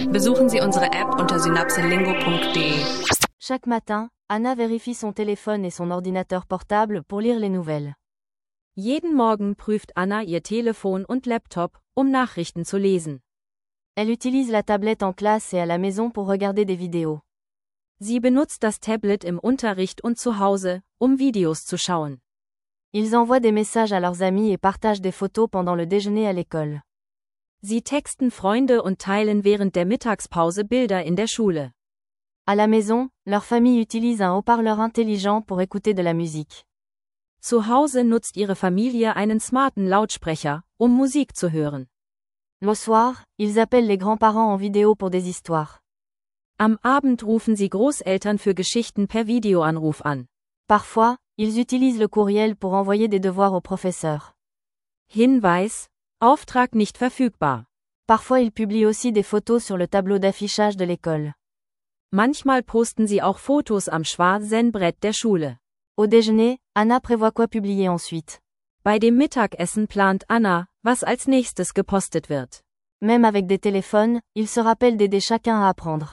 Besuchen Sie unsere App unter synapselingo.de. Chaque matin, Anna vérifie son téléphone et son ordinateur portable pour lire les nouvelles. Jeden Morgen prüft Anna ihr Telefon und Laptop, um Nachrichten zu lesen. Elle utilise la tablette en classe et à la maison pour regarder des vidéos. Sie benutzt das Tablet im Unterricht und zu Hause, um Videos zu schauen. Ils envoient des messages à leurs amis et partagent des photos pendant le déjeuner à l'école. Sie texten Freunde und teilen während der Mittagspause Bilder in der Schule. À la maison, leur famille utilise un haut-parleur intelligent pour écouter de la musique. Zu Hause nutzt ihre Familie einen smarten Lautsprecher, um Musik zu hören. Le soir, ils appellent les grands-parents en vidéo pour des histoires. Am Abend rufen sie Großeltern für Geschichten per Videoanruf an. Parfois, ils utilisent le courriel pour envoyer des devoirs aux professeurs. Hinweis: Auftrag nicht verfügbar. Parfois ils publient aussi des photos sur le tableau d'affichage de l'école. Manchmal posten sie auch Fotos am schwarzen Brett der Schule. Au déjeuner, Anna prévoit quoi publier ensuite. Bei dem Mittagessen plant Anna, was als nächstes gepostet wird. Même avec des téléphones, ils se rappellent d'aider chacun à apprendre.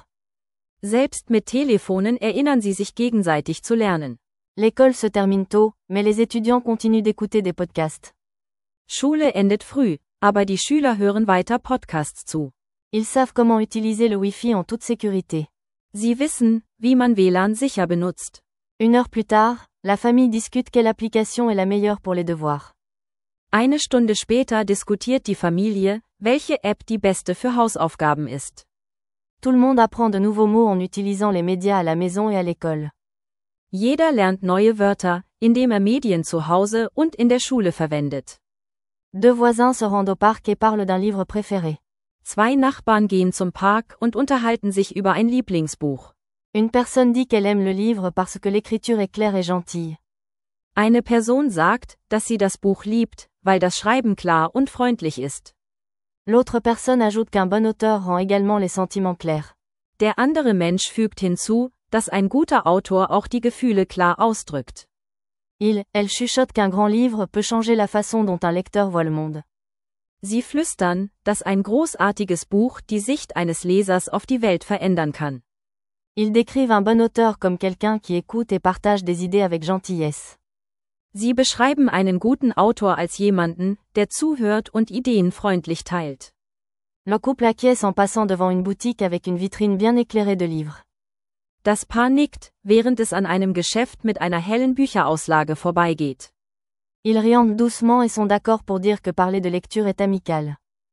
Selbst mit Telefonen erinnern sie sich gegenseitig zu lernen. L'école se termine tôt, mais les étudiants continuent d'écouter des podcasts. Schule endet früh, aber die Schüler hören weiter Podcasts zu. Ils savent comment utiliser le Wi-Fi en toute sécurité. Sie wissen, wie man WLAN sicher benutzt. Une heure plus tard, la famille discute quelle application est la meilleure pour les devoirs. Eine Stunde später diskutiert die Familie, welche App die beste für Hausaufgaben ist. Tout le monde apprend de nouveaux mots en utilisant les médias à la maison et à l'école. Jeder lernt neue Wörter, indem Medien zu Hause und in der Schule verwendet. Deux voisins se rendent au parc et parlent d'un livre préféré. Zwei Nachbarn gehen zum Park und unterhalten sich über ein Lieblingsbuch. Une personne dit qu'elle aime le livre parce que l'écriture est claire et gentille. Eine Person sagt, dass sie das Buch liebt, weil das Schreiben klar und freundlich ist. L'autre personne ajoute qu'un bon auteur rend également les sentiments clairs. Der andere Mensch fügt hinzu, dass ein guter Autor auch die Gefühle klar ausdrückt. Elle chuchote qu'un grand livre peut changer la façon dont un lecteur voit le monde. Sie flüstern, dass ein großartiges Buch die Sicht eines Lesers auf die Welt verändern kann. Ils décrivent un bon auteur comme quelqu'un qui écoute et partage des idées avec gentillesse. Sie beschreiben einen guten Autor als jemanden, der zuhört und Ideen freundlich teilt. Le couple acquiesce en passant devant une boutique avec une vitrine bien éclairée de livres. Das Paar nickt, während es an einem Geschäft mit einer hellen Bücherauslage vorbeigeht. Ils riant doucement et sont d'accord pour dire que parler de lecture est amical.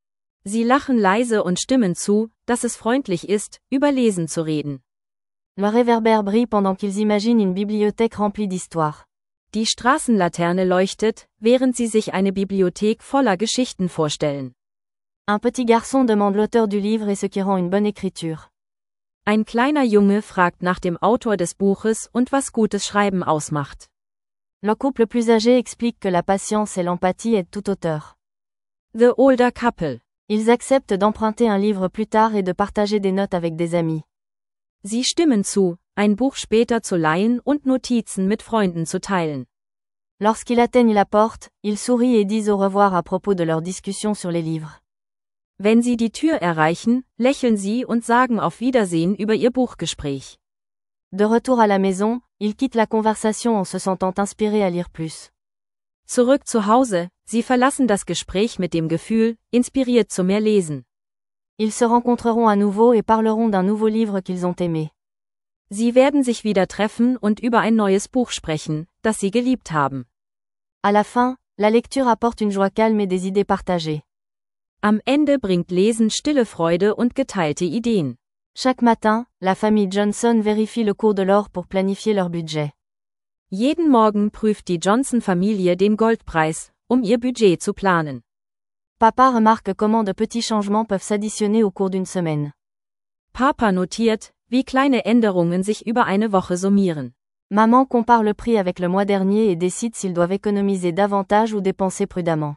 Sie lachen leise und stimmen zu, dass es freundlich ist, über Lesen zu reden. Le réverbère brille pendant qu'ils imaginent une bibliothèque remplie d'histoires. Die Straßenlaterne leuchtet, während sie sich eine Bibliothek voller Geschichten vorstellen. Un petit garçon demande l'auteur du livre et ce qui rend une bonne écriture. Ein kleiner Junge fragt nach dem Autor des Buches und was gutes Schreiben ausmacht. Le couple plus âgé explique que la patience et l'empathie aident tout auteur. The older couple. Ils acceptent d'emprunter un livre plus tard et de partager des notes avec des amis. Sie stimmen zu, ein Buch später zu leihen und Notizen mit Freunden zu teilen. Lorsqu'ils atteignent la porte, ils sourient et disent au revoir à propos de leur discussion sur les livres. Wenn sie die Tür erreichen, lächeln sie und sagen auf Wiedersehen über ihr Buchgespräch. De retour à la maison, ils quittent la conversation en se sentant inspirés à lire plus. Zurück zu Hause, sie verlassen das Gespräch mit dem Gefühl, inspiriert zu mehr lesen. Ils se rencontreront à nouveau et parleront d'un nouveau livre qu'ils ont aimé. Sie werden sich wieder treffen und über ein neues Buch sprechen, das sie geliebt haben. À la fin, la lecture apporte une joie calme et des idées partagées. Am Ende bringt Lesen stille Freude und geteilte Ideen. Chaque matin, la famille Johnson vérifie le cours de l'or pour planifier leur budget. Jeden Morgen prüft die Johnson-Familie den Goldpreis, um ihr Budget zu planen. Papa remarque comment de petits changements peuvent s'additionner au cours d'une semaine. Papa notiert, wie kleine Änderungen sich über eine Woche summieren. Maman compare le prix avec le mois dernier et décide s'ils doivent économiser davantage ou dépenser prudemment.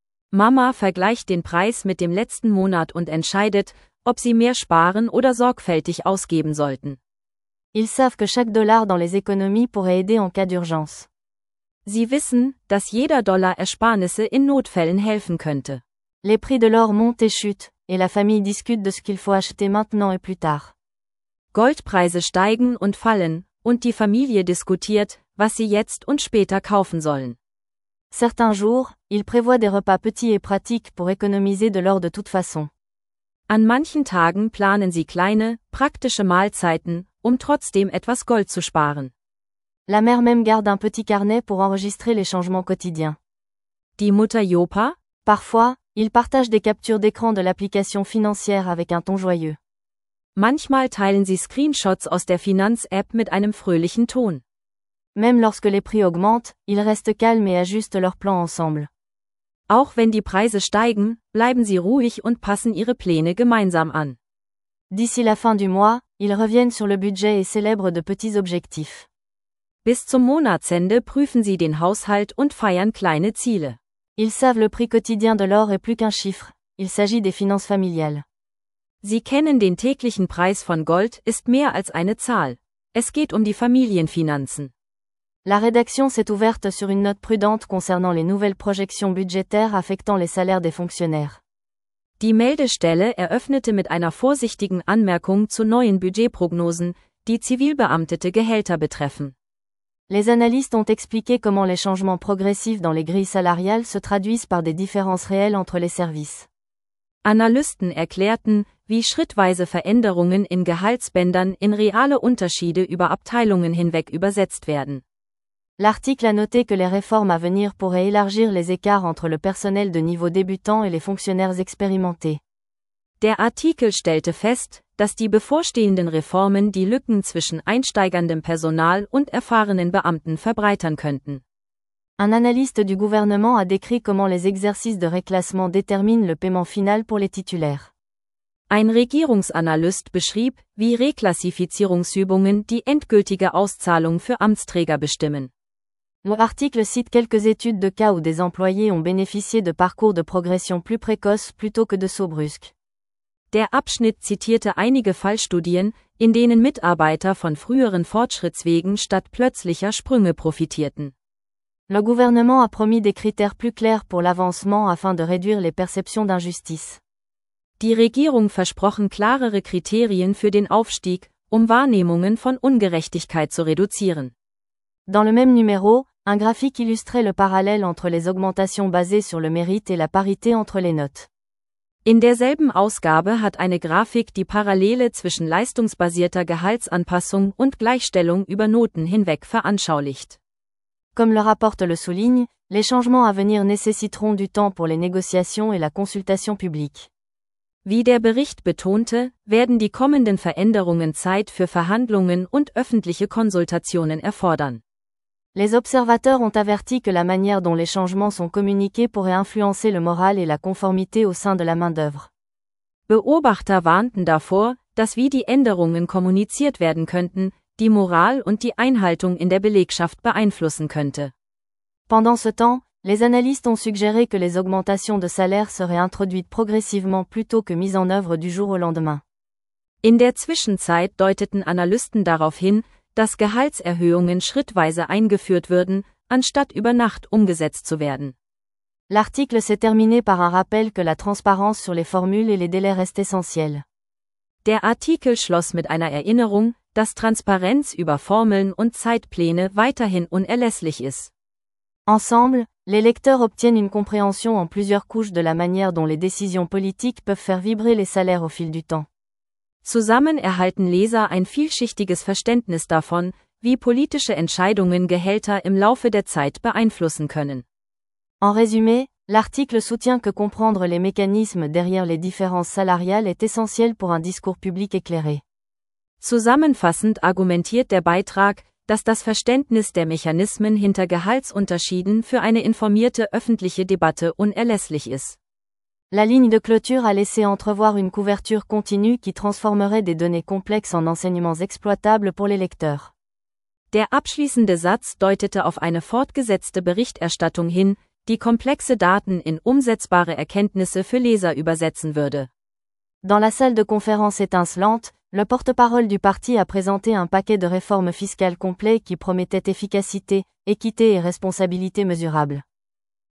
Mama vergleicht den Preis mit dem letzten Monat und entscheidet, ob sie mehr sparen oder sorgfältig ausgeben sollten. Ils savent que chaque dollar dans les économies pourrait aider en cas d'urgence. Sie wissen, dass jeder Dollar Ersparnisse in Notfällen helfen könnte. Les prix de l'or montent et chutent, et la famille discute de ce qu'il faut acheter maintenant et plus tard. Goldpreise steigen und fallen, und die Familie diskutiert, was sie jetzt und später kaufen sollen. Certains jours, il prévoit des repas petits et pratiques pour économiser de l'or de toute façon. An manchen Tagen planen sie kleine, praktische Mahlzeiten, trotzdem etwas Gold zu sparen. La mère même garde un petit carnet pour enregistrer les changements quotidiens. Die Mutter Jopa? Parfois, il partage des captures d'écran de l'application financière avec un ton joyeux. Manchmal teilen sie Screenshots aus der Finanz-App mit einem fröhlichen Ton. Même lorsque les prix augmentent, ils restent calmes et ajustent leurs plans ensemble. Auch wenn die Preise steigen, bleiben sie ruhig und passen ihre Pläne gemeinsam an. D'ici la fin du mois, ils reviennent sur le budget et célèbrent de petits objectifs. Bis zum Monatsende prüfen sie den Haushalt und feiern kleine Ziele. Ils savent le prix quotidien de l'or est plus qu'un chiffre, il s'agit des finances familiales. Sie kennen den täglichen Preis von Gold ist mehr als eine Zahl. Es geht die Familienfinanzen. La rédaction s'est ouverte sur une note prudente concernant les nouvelles projections budgétaires affectant les salaires des fonctionnaires. Die Meldestelle eröffnete mit einer vorsichtigen Anmerkung zu neuen Budgetprognosen, die zivilbeamtete Gehälter betreffen. Les analystes ont expliqué comment les changements progressifs dans les grilles salariales se traduisent par des différences réelles entre les services. Analysten erklärten, wie schrittweise Veränderungen in Gehaltsbändern in reale Unterschiede über Abteilungen hinweg übersetzt werden. L'article a noté que les réformes à venir pourraient élargir les écarts entre le personnel de niveau débutant et les fonctionnaires expérimentés. Der Artikel stellte fest, dass die bevorstehenden Reformen die Lücken zwischen einsteigerndem Personal und erfahrenen Beamten verbreitern könnten. Un analyste du gouvernement a décrit comment les exercices de réclassement déterminent le paiement final pour les titulaires. Ein Regierungsanalyst beschrieb, wie Reklassifizierungsübungen die endgültige Auszahlung für Amtsträger bestimmen. L'article cite quelques études de cas où des employés ont bénéficié de parcours de progression plus précoces plutôt que de sauts brusques. Der Abschnitt zitierte einige Fallstudien, in denen Mitarbeiter von früheren Fortschrittswegen statt plötzlicher Sprünge profitierten. Le gouvernement a promis des critères plus clairs pour l'avancement afin de réduire les perceptions d'injustice. Die Regierung versprochen klarere Kriterien für den Aufstieg, Wahrnehmungen von Ungerechtigkeit zu reduzieren. Dans le même numéro, un graphique illustrait le parallèle entre les augmentations basées sur le mérite et la parité entre les notes. In derselben Ausgabe hat eine Grafik die Parallele zwischen leistungsbasierter Gehaltsanpassung und Gleichstellung über Noten hinweg veranschaulicht. Comme le rapport le souligne, les changements à venir nécessiteront du temps pour les négociations et la consultation publique. Wie der Bericht betonte, werden die kommenden Veränderungen Zeit für Verhandlungen und öffentliche Konsultationen erfordern. Les observateurs ont averti que la manière dont les changements sont communiqués pourrait influencer le moral et la conformité au sein de la main-d'œuvre. Beobachter warnten davor, dass wie die Änderungen kommuniziert werden könnten, die Moral und die Einhaltung in der Belegschaft beeinflussen könnte. Pendant ce temps, les analystes ont suggéré que les augmentations de salaire seraient introduites progressivement plutôt que mises en œuvre du jour au lendemain. In der Zwischenzeit deuteten Analysten darauf hin, dass Gehaltserhöhungen schrittweise eingeführt würden, anstatt über Nacht umgesetzt zu werden. L'article s'est terminé par un rappel que la transparence sur les formules et les délais reste essentielle. Der Artikel schloss mit einer Erinnerung, dass Transparenz über Formeln und Zeitpläne weiterhin unerlässlich ist. Ensemble, les lecteurs obtiennent une compréhension en plusieurs couches de la manière dont les décisions politiques peuvent faire vibrer les salaires au fil du temps. Zusammen erhalten Leser ein vielschichtiges Verständnis davon, wie politische Entscheidungen Gehälter im Laufe der Zeit beeinflussen können. En résumé, l'article soutient que comprendre les mécanismes derrière les différences salariales est essentiel pour un discours public éclairé. Zusammenfassend argumentiert der Beitrag, dass das Verständnis der Mechanismen hinter Gehaltsunterschieden für eine informierte öffentliche Debatte unerlässlich ist. La ligne de clôture a laissé entrevoir une couverture continue qui transformerait des données complexes en enseignements exploitables pour les lecteurs. Der abschließende Satz deutete auf eine fortgesetzte Berichterstattung hin, die komplexe Daten in umsetzbare Erkenntnisse für Leser übersetzen würde. Dans la salle de conférence étincelante, le porte-parole du parti a présenté un paquet de réformes fiscales complet qui promettait efficacité, équité et responsabilité mesurable.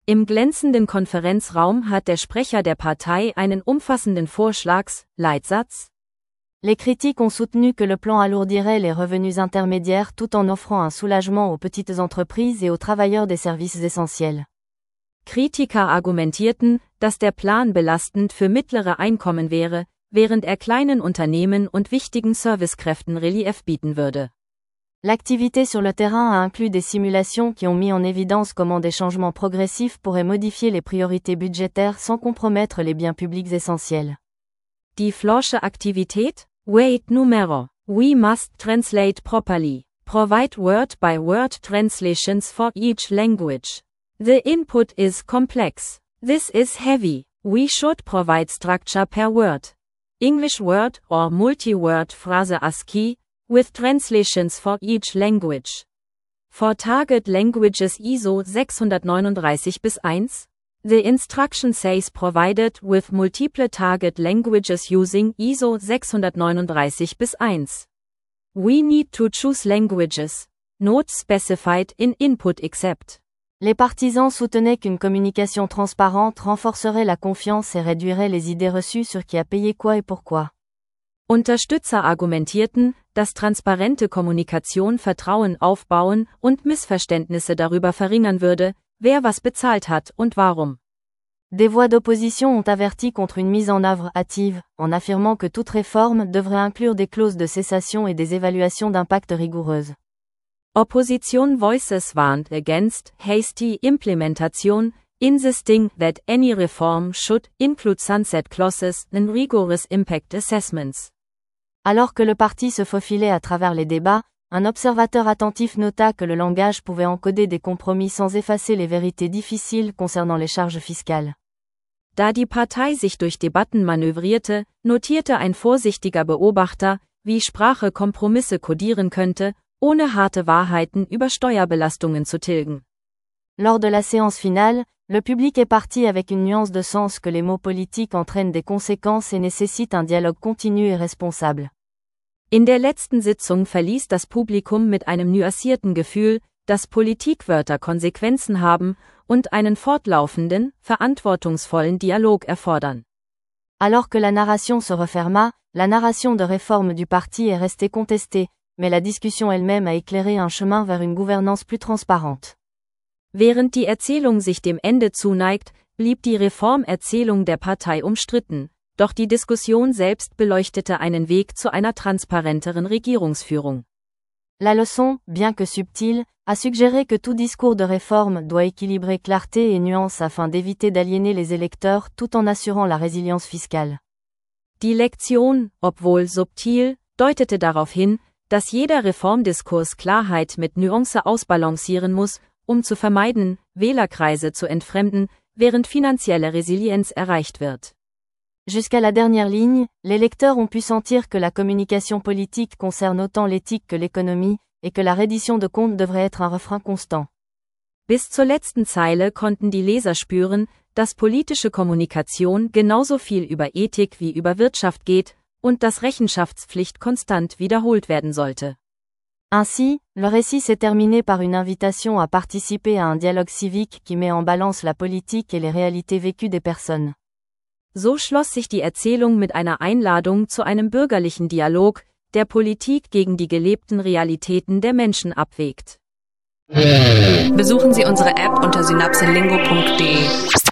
Im glänzenden Konferenzraum hat der Sprecher der Partei einen umfassenden Leitsatz. Les critiques ont soutenu que le plan alourdirait les revenus intermédiaires tout en offrant un soulagement aux petites entreprises et aux travailleurs des services essentiels. Kritiker argumentierten, dass der Plan belastend für mittlere Einkommen wäre, während er kleinen Unternehmen und wichtigen Servicekräften Relief bieten würde. L'activité sur le terrain a inclus des simulations qui ont mis en évidence comment des changements progressifs pourraient modifier les priorités budgétaires sans compromettre les biens publics essentiels. Die Flosche Aktivität? Wait numero. We must translate properly. Provide word-by-word translations for each language. The input is complex. This is heavy. We should provide structure per word. English word or multi-word phrase ASCII, with translations for each language. For target languages ISO 639-1, the instruction says provided with multiple target languages using ISO 639-1. We need to choose languages, not specified in input except. Les partisans soutenaient qu'une communication transparente renforcerait la confiance et réduirait les idées reçues sur qui a payé quoi et pourquoi. Unterstützer argumentierten, dass transparente Kommunikation Vertrauen aufbauen und Missverständnisse darüber verringern würde, wer was bezahlt hat und warum. Des voix d'opposition ont averti contre une mise en œuvre hâtive, en affirmant que toute réforme devrait inclure des clauses de cessation et des évaluations d'impact rigoureuses. Opposition voices warned against hasty implementation, insisting that any reform should include sunset clauses and rigorous impact assessments. Alors que le parti se faufilait à travers les débats, un observateur attentif nota que le langage pouvait encoder des compromis sans effacer les vérités difficiles concernant les charges fiscales. Da die Partei sich durch Debatten manövrierte, notierte ein vorsichtiger Beobachter, wie Sprache Kompromisse kodieren könnte, ohne harte Wahrheiten über Steuerbelastungen zu tilgen. Lors de la séance finale, le public est parti avec une nuance de sens que les mots politiques entraînent des conséquences et nécessitent un dialogue continu et responsable. In der letzten Sitzung verließ das Publikum mit einem nuancierten Gefühl, dass Politikwörter Konsequenzen haben und einen fortlaufenden, verantwortungsvollen Dialog erfordern. Alors que la narration se referma, la narration de réforme du parti est restée contestée, mais la discussion elle-même a éclairé un chemin vers une gouvernance plus transparente. Während die Erzählung sich dem Ende zuneigt, blieb die Reformerzählung der Partei umstritten, doch die Diskussion selbst beleuchtete einen Weg zu einer transparenteren Regierungsführung. La leçon, bien que subtile, a suggéré que tout discours de réforme doit équilibrer clarté et nuance afin d'éviter d'aliéner les électeurs tout en assurant la résilience fiscale. Die Lektion, obwohl subtil, deutete darauf hin, dass jeder Reformdiskurs Klarheit mit Nuance ausbalancieren muss, zu vermeiden, Wählerkreise zu entfremden, während finanzielle Resilienz erreicht wird. Jusqu'à la dernière ligne, les lecteurs ont pu sentir que la communication politique concerne autant l'éthique que l'économie, et que la reddition de comptes devrait être un refrain constant. Bis zur letzten Zeile konnten die Leser spüren, dass politische Kommunikation genauso viel über Ethik wie über Wirtschaft geht, und dass Rechenschaftspflicht konstant wiederholt werden sollte. Ainsi, le récit s'est terminé par une invitation à participer à un dialogue civique qui met en balance la politique et les réalités vécues des personnes. So schloss sich die Erzählung mit einer Einladung zu einem bürgerlichen Dialog, der Politik gegen die gelebten Realitäten der Menschen abwägt. Besuchen Sie unsere App unter synapselingo.de.